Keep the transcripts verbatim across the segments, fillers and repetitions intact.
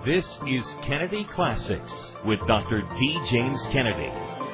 This is Kennedy Classics with Doctor D. James Kennedy.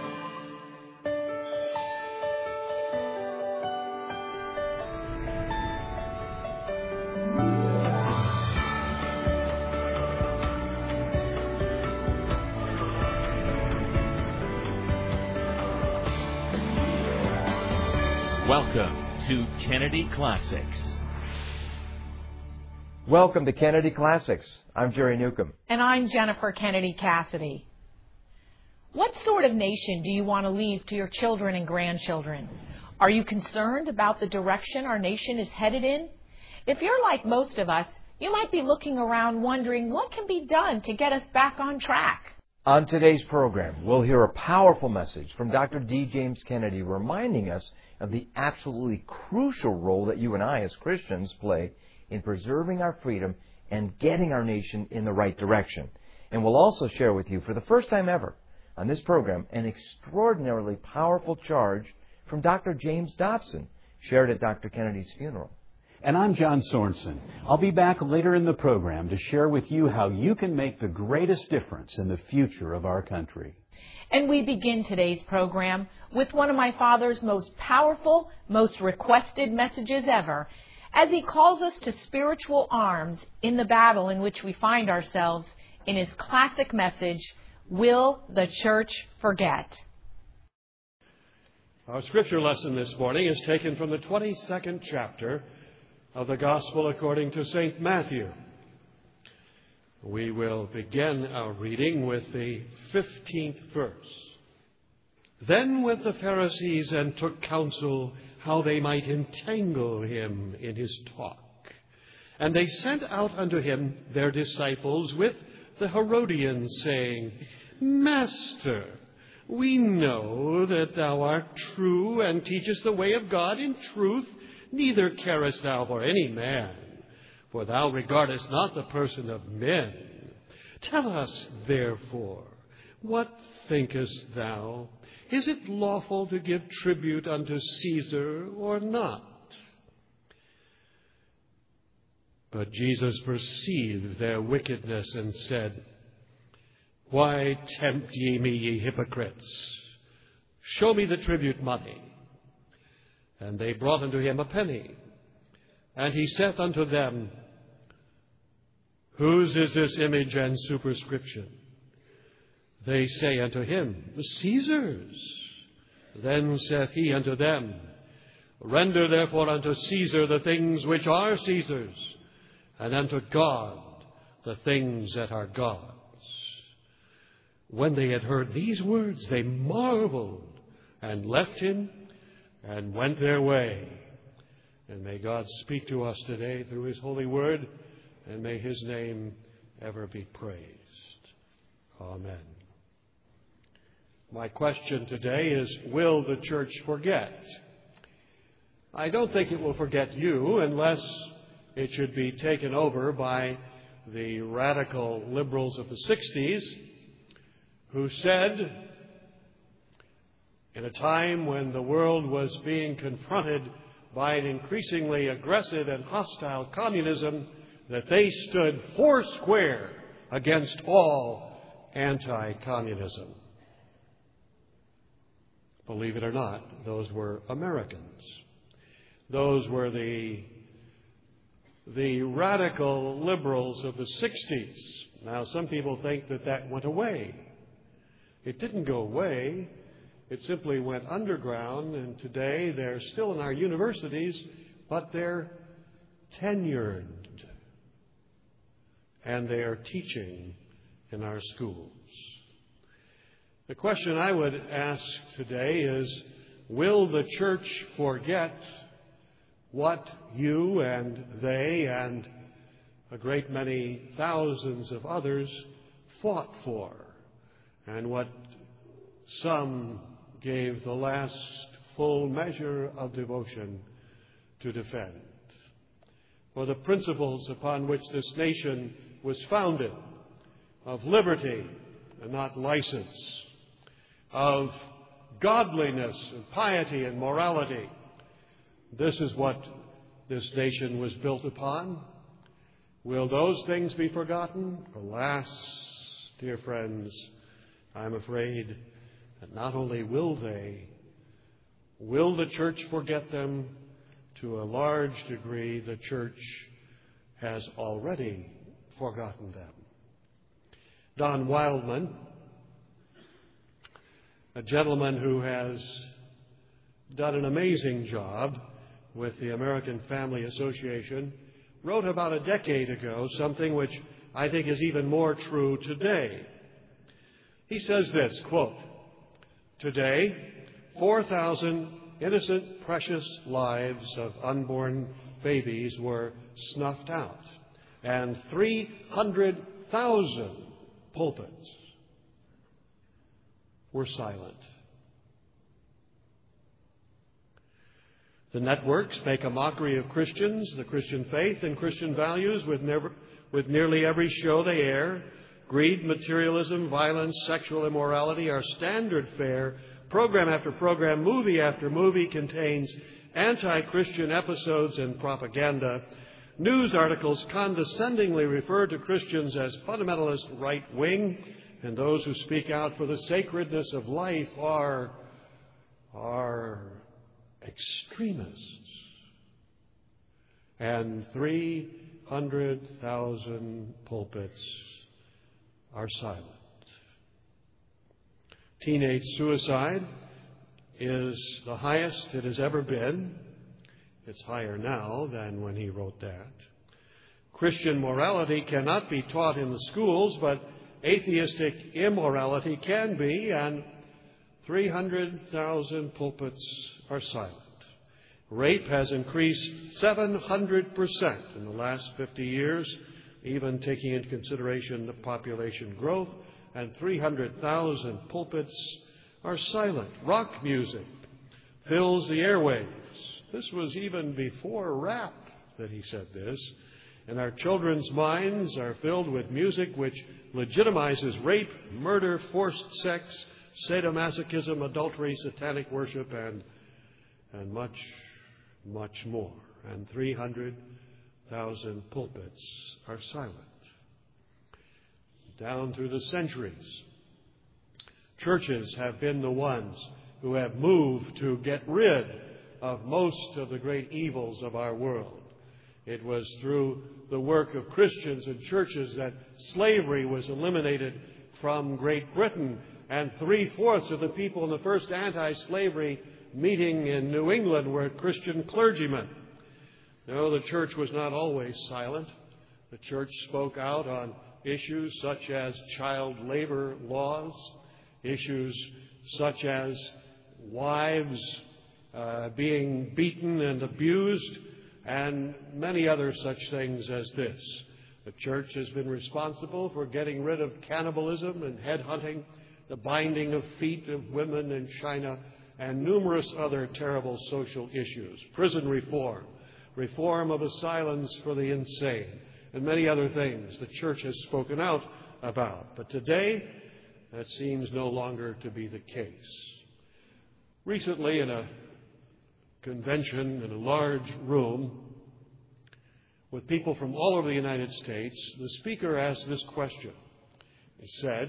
Welcome to Kennedy Classics. Welcome to Kennedy Classics. I'm Jerry Newcomb. And I'm Jennifer Kennedy Cassidy. What sort of nation do you want to leave to your children and grandchildren? Are you concerned about the direction our nation is headed in? If you're like most of us, you might be looking around wondering what can be done to get us back on track. On today's program, we'll hear a powerful message from Doctor D. James Kennedy reminding us of the absolutely crucial role that you and I as Christians play in preserving our freedom and getting our nation in the right direction. And we'll also share with you, for the first time ever on this program, an extraordinarily powerful charge from Doctor James Dobson, shared at Doctor Kennedy's funeral. And I'm John Sorensen. I'll be back later in the program to share with you how you can make the greatest difference in the future of our country. And we begin today's program with one of my father's most powerful, most requested messages ever, as he calls us to spiritual arms in the battle in which we find ourselves in his classic message, Will the Church Forget? Our scripture lesson this morning is taken from the twenty-second chapter of the Gospel according to Saint Matthew. We will begin our reading with the fifteenth verse. Then went the Pharisees and took counsel how they might entangle him in his talk. And they sent out unto him their disciples with the Herodians, saying, Master, we know that thou art true, and teachest the way of God in truth, neither carest thou for any man, for thou regardest not the person of men. Tell us, therefore, what thinkest thou? Is it lawful to give tribute unto Caesar or not? But Jesus perceived their wickedness and said, Why tempt ye me, ye hypocrites? Show me the tribute money. And they brought unto him a penny. And he saith unto them, Whose is this image and superscription? They say unto him, Caesar's. Then saith he unto them, Render therefore unto Caesar the things which are Caesar's, and unto God the things that are God's. When they had heard these words, they marveled, and left him, and went their way. And may God speak to us today through his holy word, and may his name ever be praised. Amen. My question today is, will the church forget? I don't think it will forget you unless it should be taken over by the radical liberals of the sixties who said, in a time when the world was being confronted by an increasingly aggressive and hostile communism, that they stood foursquare against all anti-communism. Believe it or not, those were Americans. Those were the, the radical liberals of the sixties. Now, some people think that that went away. It didn't go away. It simply went underground, and today they're still in our universities, but they're tenured. And they are teaching in our schools. The question I would ask today is, will the church forget what you and they and a great many thousands of others fought for, and what some gave the last full measure of devotion to defend? For the principles upon which this nation was founded, of liberty and not license, of godliness and piety and morality. This is what this nation was built upon. Will those things be forgotten? Alas, dear friends, I'm afraid that not only will they, will the church forget them? To a large degree, the church has already forgotten them. Don Wildman, a gentleman who has done an amazing job with the American Family Association, wrote about a decade ago something which I think is even more true today. He says this, quote, "Today, four thousand innocent, precious lives of unborn babies were snuffed out, and three hundred thousand pulpits were silent." The networks make a mockery of Christians, the Christian faith, and Christian values with, never, with nearly every show they air. Greed, materialism, violence, sexual immorality are standard fare. Program after program, movie after movie contains anti-Christian episodes and propaganda. News articles condescendingly refer to Christians as fundamentalist right-wing, and those who speak out for the sacredness of life are, are extremists. And three hundred thousand pulpits are silent. Teenage suicide is the highest it has ever been. It's higher now than when he wrote that. Christian morality cannot be taught in the schools, but atheistic immorality can be, and three hundred thousand pulpits are silent. Rape has increased seven hundred percent in the last fifty years, even taking into consideration the population growth, and three hundred thousand pulpits are silent. Rock music fills the airwaves. This was even before rap that he said this. And our children's minds are filled with music which legitimizes rape, murder, forced sex, sadomasochism, adultery, satanic worship, and, and much, much more. And three hundred thousand pulpits are silent. Down through the centuries, churches have been the ones who have moved to get rid of most of the great evils of our world. It was through the work of Christians and churches that slavery was eliminated from Great Britain, and three-fourths of the people in the first anti-slavery meeting in New England were Christian clergymen. No, the church was not always silent. The church spoke out on issues such as child labor laws, issues such as wives uh, being beaten and abused, and many other such things as this. The church has been responsible for getting rid of cannibalism and headhunting, the binding of feet of women in China, and numerous other terrible social issues. Prison reform, reform of asylums for the insane, and many other things the church has spoken out about. But today, that seems no longer to be the case. Recently, in a convention in a large room with people from all over the United States, the speaker asked this question. He said,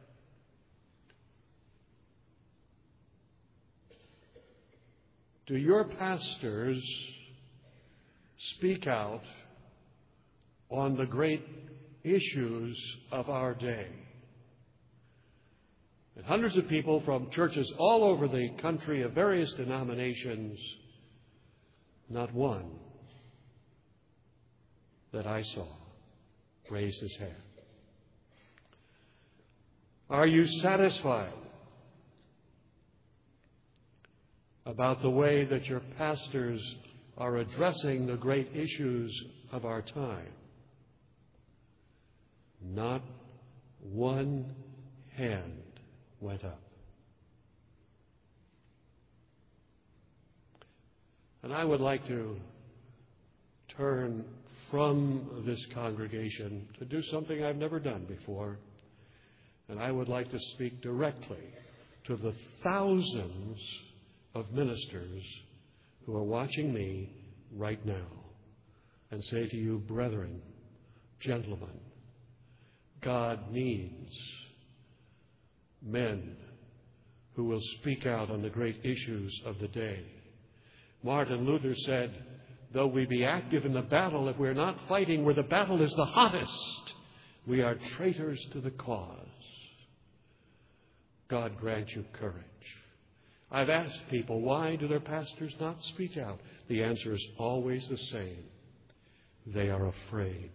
"Do your pastors speak out on the great issues of our day?" And hundreds of people from churches all over the country of various denominations, not one that I saw raised his hand. Are you satisfied about the way that your pastors are addressing the great issues of our time? Not one hand went up. And I would like to turn from this congregation to do something I've never done before. And I would like to speak directly to the thousands of ministers who are watching me right now and say to you, brethren, Gentlemen, God needs men who will speak out on the great issues of the day. Martin Luther said, though we be active in the battle, if we're not fighting where the battle is the hottest, we are traitors to the cause. God grant you courage. I've asked people, why do their pastors not speak out? The answer is always the same. They are afraid.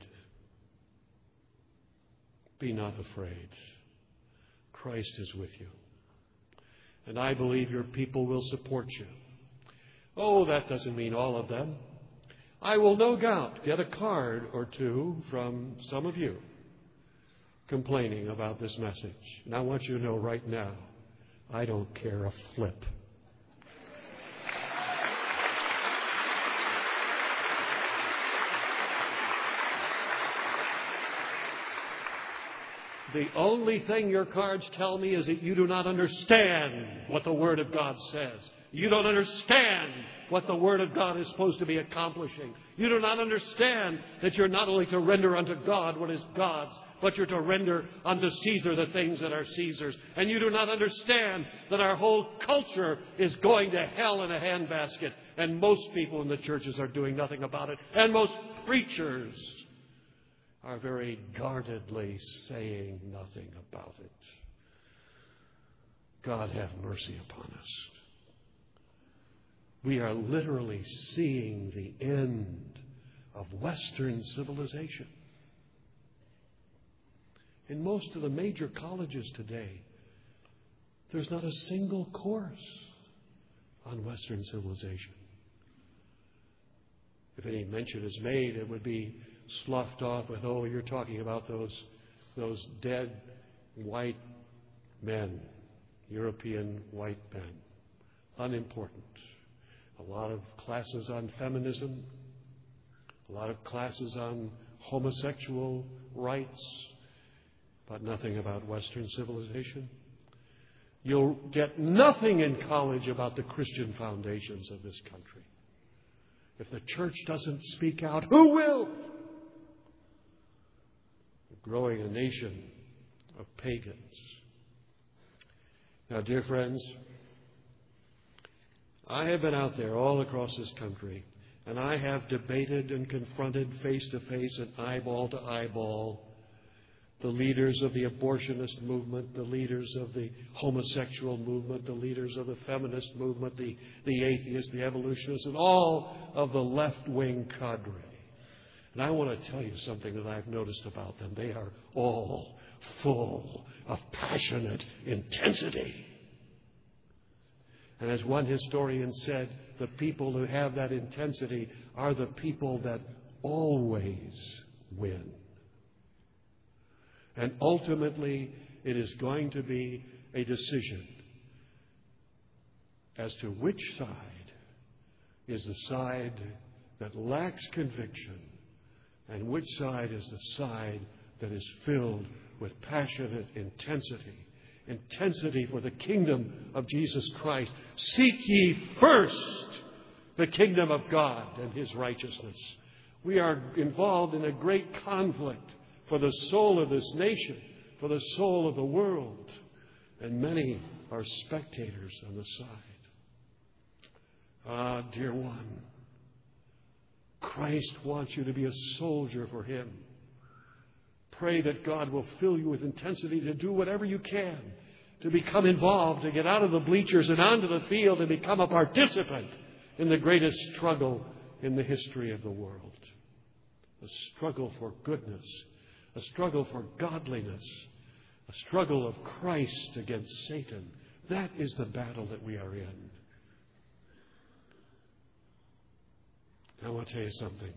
Be not afraid. Christ is with you. And I believe your people will support you. Oh, that doesn't mean all of them. I will no doubt get a card or two from some of you complaining about this message. And I want you to know right now, I don't care a flip. The only thing your cards tell me is that you do not understand what the Word of God says. You don't understand what the Word of God is supposed to be accomplishing. You do not understand that you're not only to render unto God what is God's, but you're to render unto Caesar the things that are Caesar's. And you do not understand that our whole culture is going to hell in a handbasket. And most people in the churches are doing nothing about it. And most preachers are very guardedly saying nothing about it. God have mercy upon us. We are literally seeing the end of Western civilization. In most of the major colleges today, there's not a single course on Western civilization. If any mention is made, it would be sloughed off with, oh, you're talking about those, those dead white men, European white men. Unimportant. A lot of classes on feminism, a lot of classes on homosexual rights, but nothing about Western civilization. You'll get nothing in college about the Christian foundations of this country. If the church doesn't speak out, who will? We're growing a nation of pagans. Now, dear friends, I have been out there all across this country, and I have debated and confronted face to face and eyeball to eyeball the leaders of the abortionist movement, the leaders of the homosexual movement, the leaders of the feminist movement, the, the atheists, the evolutionists, and all of the left-wing cadre. And I want to tell you something that I've noticed about them. They are all full of passionate intensity. And as one historian said, the people who have that intensity are the people that always win. And ultimately, it is going to be a decision as to which side is the side that lacks conviction and which side is the side that is filled with passionate intensity. Intensity for the kingdom of Jesus Christ. Seek ye first the kingdom of God and His righteousness. We are involved in a great conflict for the soul of this nation, for the soul of the world. And many are spectators on the side. Ah, dear one, Christ wants you to be a soldier for Him. Pray that God will fill you with intensity to do whatever you can, to become involved, to get out of the bleachers and onto the field and become a participant in the greatest struggle in the history of the world. A struggle for goodness, a struggle for godliness, a struggle of Christ against Satan. That is the battle that we are in. I want to tell you something.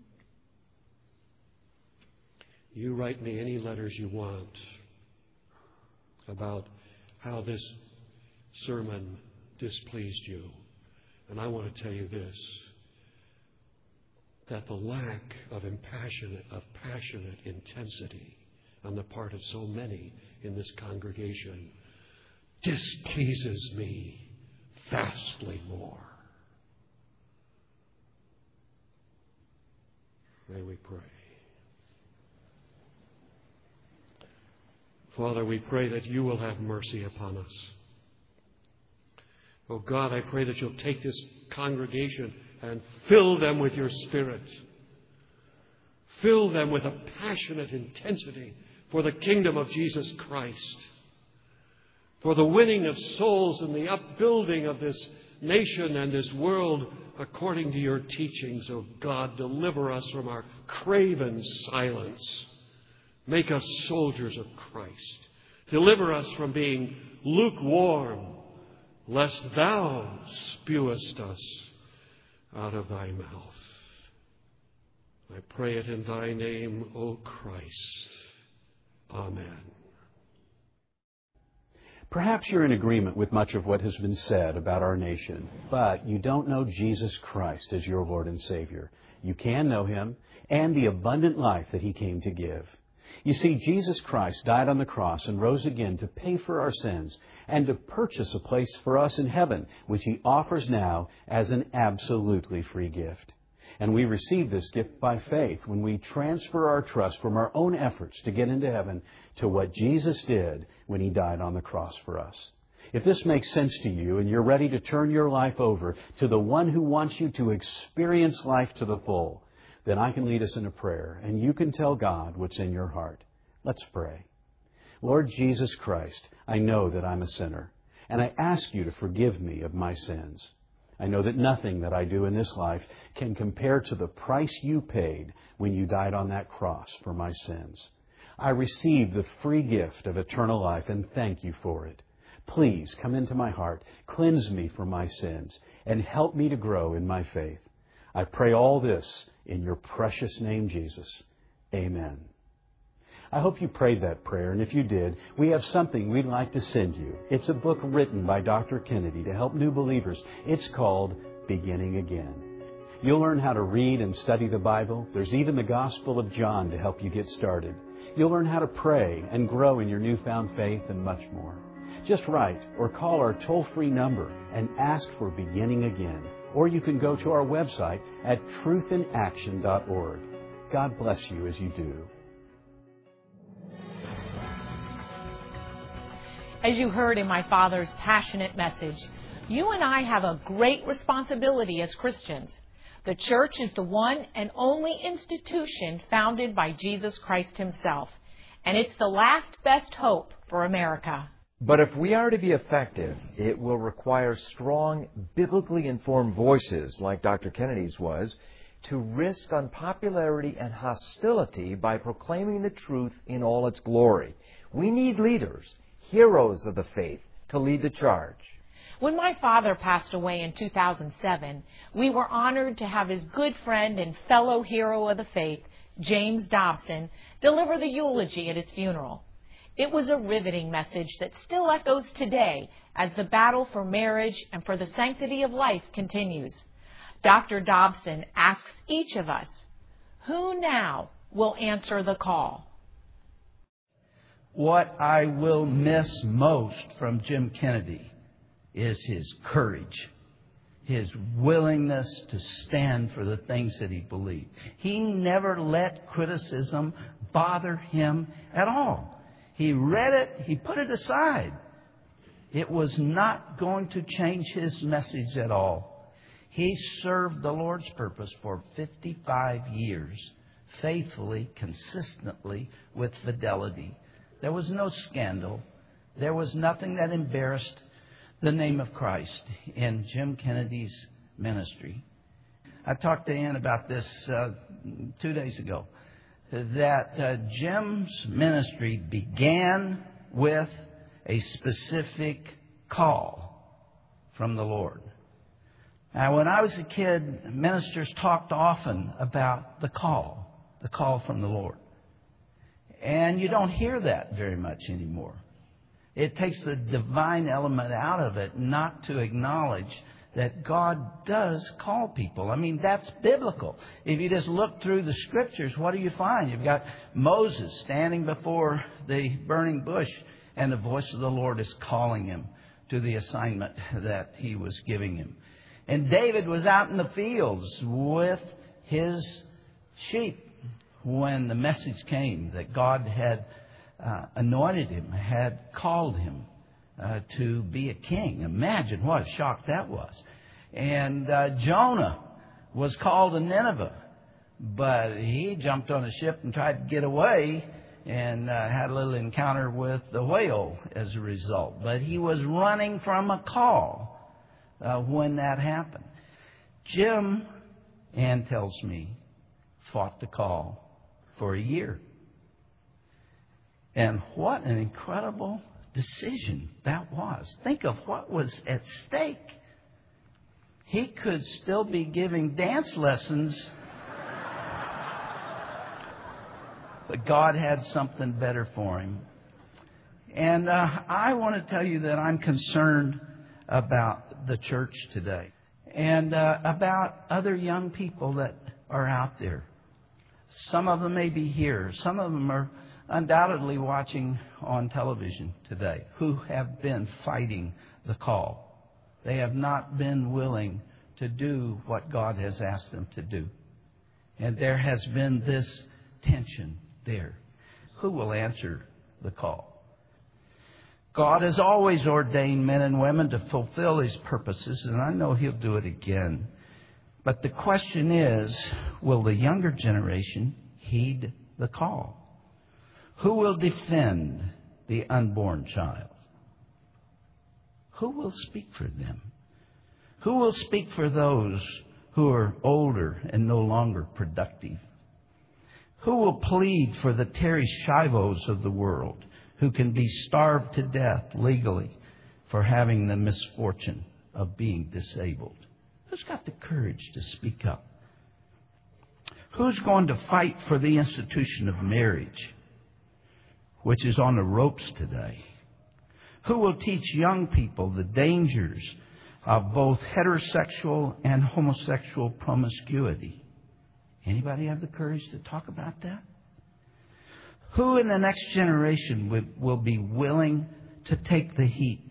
You write me any letters you want about how this sermon displeased you. And I want to tell you this, that the lack of impassionate, of passionate intensity on the part of so many in this congregation displeases me vastly more. May we pray. Father, we pray that you will have mercy upon us. Oh God, I pray that you'll take this congregation and fill them with your Spirit. Fill them with a passionate intensity for the kingdom of Jesus Christ, for the winning of souls and the upbuilding of this nation and this world according to your teachings. Oh God, deliver us from our craven silence. Make us soldiers of Christ. Deliver us from being lukewarm, lest thou spewest us out of thy mouth. I pray it in thy name, O Christ. Amen. Perhaps you're in agreement with much of what has been said about our nation, but you don't know Jesus Christ as your Lord and Savior. You can know Him and the abundant life that He came to give. You see, Jesus Christ died on the cross and rose again to pay for our sins and to purchase a place for us in heaven, which He offers now as an absolutely free gift. And we receive this gift by faith when we transfer our trust from our own efforts to get into heaven to what Jesus did when He died on the cross for us. If this makes sense to you and you're ready to turn your life over to the one who wants you to experience life to the full, then I can lead us in a prayer and you can tell God what's in your heart. Let's pray. Lord Jesus Christ, I know that I'm a sinner, and I ask you to forgive me of my sins. I know that nothing that I do in this life can compare to the price you paid when you died on that cross for my sins. I receive the free gift of eternal life and thank you for it. Please come into my heart, cleanse me from my sins, and help me to grow in my faith. I pray all this in your precious name, Jesus. Amen. I hope you prayed that prayer, and if you did, we have something we'd like to send you. It's a book written by Doctor Kennedy to help new believers. It's called Beginning Again. You'll learn how to read and study the Bible. There's even the Gospel of John to help you get started. You'll learn how to pray and grow in your newfound faith and much more. Just write or call our toll-free number and ask for Beginning Again. Or you can go to our website at truth in action dot org. God bless you as you do. As you heard in my father's passionate message, you and I have a great responsibility as Christians. The church is the one and only institution founded by Jesus Christ Himself, and it's the last best hope for America. But if we are to be effective, it will require strong, biblically informed voices, like Doctor Kennedy's was, to risk unpopularity and hostility by proclaiming the truth in all its glory. We need leaders, heroes of the faith, to lead the charge. When my father passed away in two thousand seven, we were honored to have his good friend and fellow hero of the faith, James Dobson, deliver the eulogy at his funeral. It was a riveting message that still echoes today as the battle for marriage and for the sanctity of life continues. Doctor Dobson asks each of us, who now will answer the call? What I will miss most from Jim Kennedy is his courage, his willingness to stand for the things that he believed. He never let criticism bother him at all. He read it, he put it aside. It was not going to change his message at all. He served the Lord's purpose for fifty-five years, faithfully, consistently, with fidelity. There was no scandal. There was nothing that embarrassed the name of Christ in Jim Kennedy's ministry. I talked to Ann about this uh, two days ago, that uh, Jim's ministry began with a specific call from the Lord. Now, when I was a kid, ministers talked often about the call, the call from the Lord. And you don't hear that very much anymore. It takes the divine element out of it not to acknowledge that God does call people. I mean, that's biblical. If you just look through the Scriptures, what do you find? You've got Moses standing before the burning bush, and the voice of the Lord is calling him to the assignment that He was giving him. And David was out in the fields with his sheep when the message came that God had uh, anointed him, had called him uh, to be a king. Imagine what a shock that was. And uh, Jonah was called to Nineveh, but he jumped on a ship and tried to get away and uh, had a little encounter with the whale as a result. But he was running from a call uh, when that happened. Jim, Ann tells me, fought the call for a year. And what an incredible decision that was. Think of what was at stake. He could still be giving dance lessons, but God had something better for him. And uh, I want to tell you that I'm concerned about the church today and uh, about other young people that are out there. Some of them may be here. Some of them are undoubtedly watching on television today who have been fighting the call. They have not been willing to do what God has asked them to do. And there has been this tension there. Who will answer the call? God has always ordained men and women to fulfill His purposes, and I know He'll do it again. But the question is, will the younger generation heed the call? Who will defend the unborn child? Who will speak for them? Who will speak for those who are older and no longer productive? Who will plead for the Terry Shivos of the world who can be starved to death legally for having the misfortune of being disabled? Who's got the courage to speak up? Who's going to fight for the institution of marriage, which is on the ropes today? Who will teach young people the dangers of both heterosexual and homosexual promiscuity? Anybody have the courage to talk about that? Who in the next generation will, will be willing to take the heat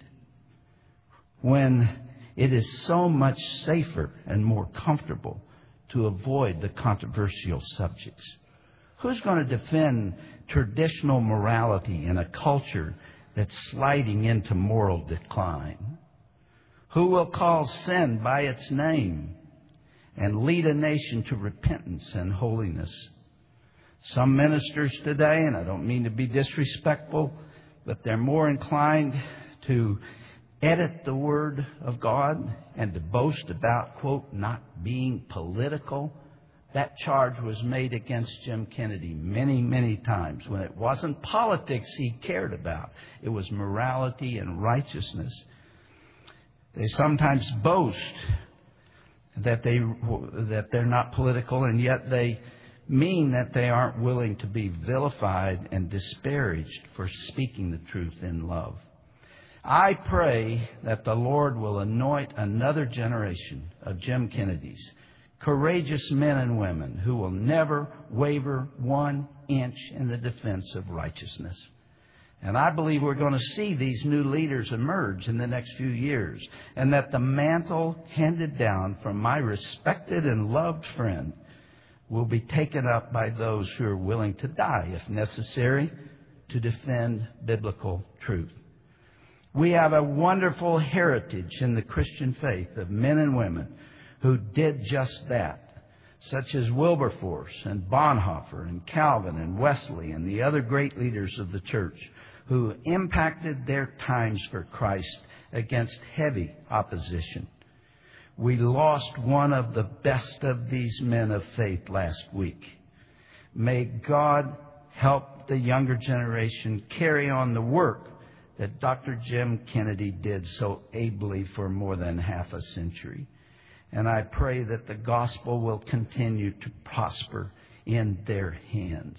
when it is so much safer and more comfortable to avoid the controversial subjects? Who's going to defend traditional morality in a culture that's sliding into moral decline? Who will call sin by its name and lead a nation to repentance and holiness? Some ministers today, and I don't mean to be disrespectful, but they're more inclined to edit the Word of God and to boast about, quote, not being political. That charge was made against Jim Kennedy many, many times when it wasn't politics he cared about. It was morality and righteousness. They sometimes boast that, they, that they're not political, and yet they mean that they aren't willing to be vilified and disparaged for speaking the truth in love. I pray that the Lord will anoint another generation of Jim Kennedys, courageous men and women who will never waver one inch in the defense of righteousness. And I believe we're going to see these new leaders emerge in the next few years, and that the mantle handed down from my respected and loved friend will be taken up by those who are willing to die, if necessary, to defend biblical truth. We have a wonderful heritage in the Christian faith of men and women who did just that, such as Wilberforce and Bonhoeffer and Calvin and Wesley and the other great leaders of the church who impacted their times for Christ against heavy opposition. We lost one of the best of these men of faith last week. May God help the younger generation carry on the work that Doctor Jim Kennedy did so ably for more than half a century. And I pray that the gospel will continue to prosper in their hands.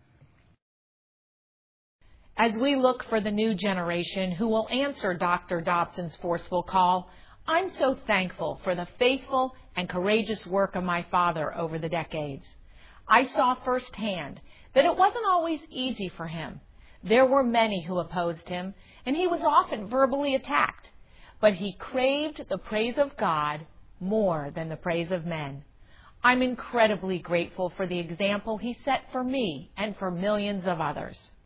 As we look for the new generation who will answer Doctor Dobson's forceful call, I'm so thankful for the faithful and courageous work of my father over the decades. I saw firsthand that it wasn't always easy for him. There were many who opposed him, and he was often verbally attacked. But he craved the praise of God more than the praise of men. I'm incredibly grateful for the example he set for me and for millions of others.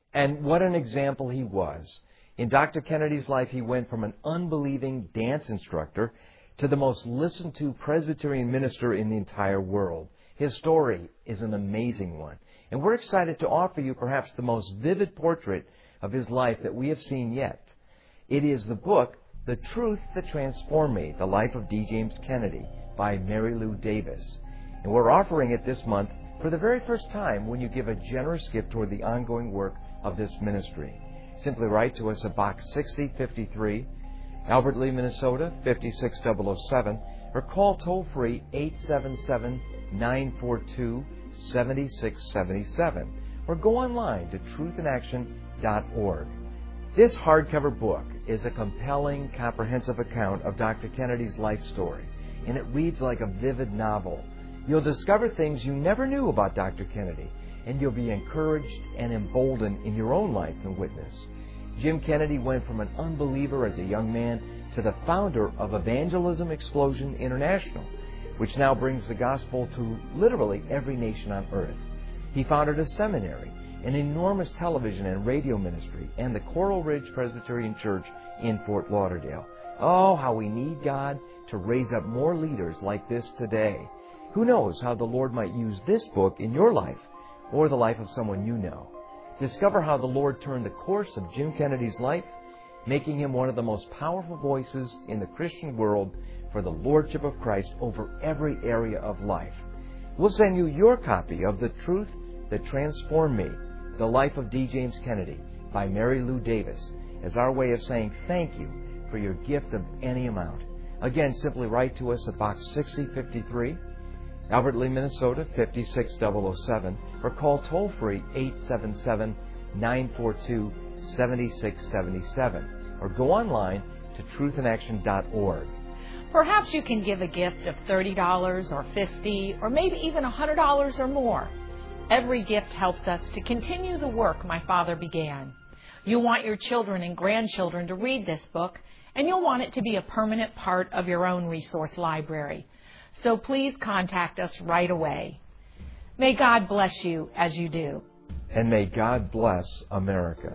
And what an example he was. In Doctor Kennedy's life, he went from an unbelieving dance instructor to the most listened to Presbyterian minister in the entire world. His story is an amazing one. And we're excited to offer you perhaps the most vivid portrait of his life that we have seen yet. It is the book, The Truth That Transformed Me, The Life of D. James Kennedy, by Mary Lou Davis. And we're offering it this month for the very first time when you give a generous gift toward the ongoing work of this ministry. Simply write to us at Box sixty fifty-three, Albert Lee, Minnesota, five six zero zero seven, or call toll-free eight seven seven, nine four two, seven six seven seven, or go online to truth in action dot org. This hardcover book is a compelling, comprehensive account of Doctor Kennedy's life story, and it reads like a vivid novel. You'll discover things you never knew about Doctor Kennedy, and you'll be encouraged and emboldened in your own life and witness. Jim Kennedy went from an unbeliever as a young man to the founder of Evangelism Explosion International, which now brings the gospel to literally every nation on earth. He founded a seminary, an enormous television and radio ministry, and the Coral Ridge Presbyterian Church in Fort Lauderdale. Oh, how we need God to raise up more leaders like this today. Who knows how the Lord might use this book in your life or the life of someone you know. Discover how the Lord turned the course of Jim Kennedy's life, making him one of the most powerful voices in the Christian world for the Lordship of Christ over every area of life. We'll send you your copy of The Truth That Transformed Me, The Life of D. James Kennedy, by Mary Lou Davis, as our way of saying thank you for your gift of any amount. Again, simply write to us at Box sixty fifty-three, Albert Lee, Minnesota, five six zero zero seven, or call toll-free eight seven seven, nine four two, seven six seven seven, or go online to truth in action dot org. Perhaps you can give a gift of thirty dollars or fifty dollars or maybe even one hundred dollars or more. Every gift helps us to continue the work my father began. You want your children and grandchildren to read this book, and you'll want it to be a permanent part of your own resource library. So please contact us right away. May God bless you as you do. And may God bless America.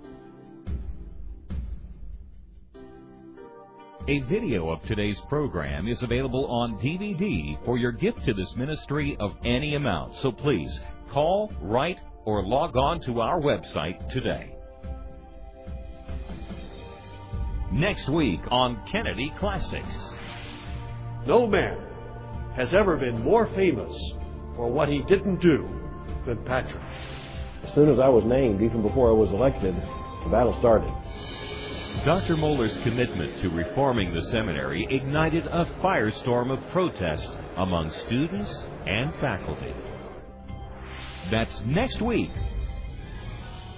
A video of today's program is available on D V D for your gift to this ministry of any amount. So please call, write, or log on to our website today. Next week on Kennedy Classics. No man has ever been more famous for what he didn't do than Patrick. As soon as I was named, even before I was elected, the battle started. Doctor Mohler's commitment to reforming the seminary ignited a firestorm of protest among students and faculty. That's next week.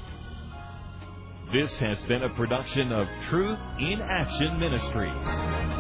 This has been a production of Truth in Action Ministries.